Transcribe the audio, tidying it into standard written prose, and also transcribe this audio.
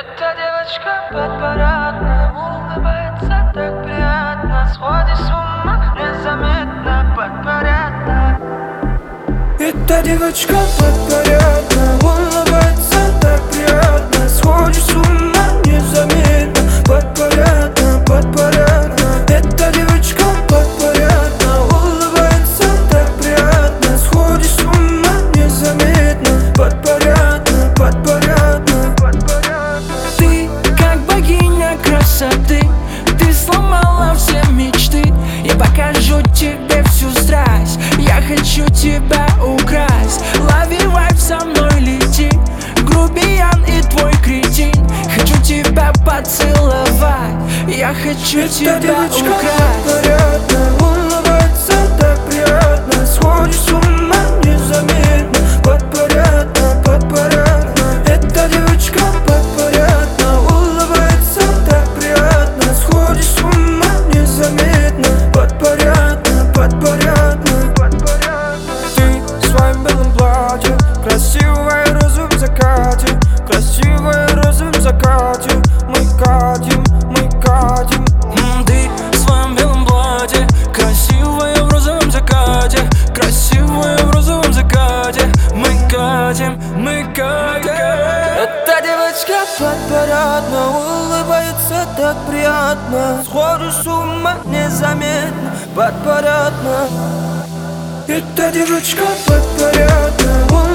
Эта девочка подпорядна, улыбается так приятно, сходишь с ума незаметно, подпорядна. Эта девочка подпорядна, улыбается так приятно, сходишь с ума незаметно, подпорядна, подпорядна. Эта девочка подпорядна, улыбается так приятно, сходишь с ума незаметно, подпорядна, подпорядна, подпорядна. Ты как богиня красоты, ты сломала все мечты. Я покажу тебе всю страсть, я хочу тебя украсть. Лови вайб, со мной лети, грубиян и твой кретин. Хочу тебя поцеловать, я хочу тебя украсть. Подпорядна, улыбается так приятно, сходишь с ума незаметно, подпорядна, подпорядна. Эта девочка подпорядна, улыбается так приятно, сходишь с ума незаметно, подпорядна, подпорядна, подпорядна. Ты в своем белом платье, красивая роза в закате, красивая роза в закате. Мы катим, мы катим. Ты в своем белом платье, красивая в розовом закате, красивая в розовом закате. Мы катим, мы катим. Эта девочка подпорядна, улыбается так приятно, сходишь с ума незаметно, подпорядна. Эта девочка подпорядна,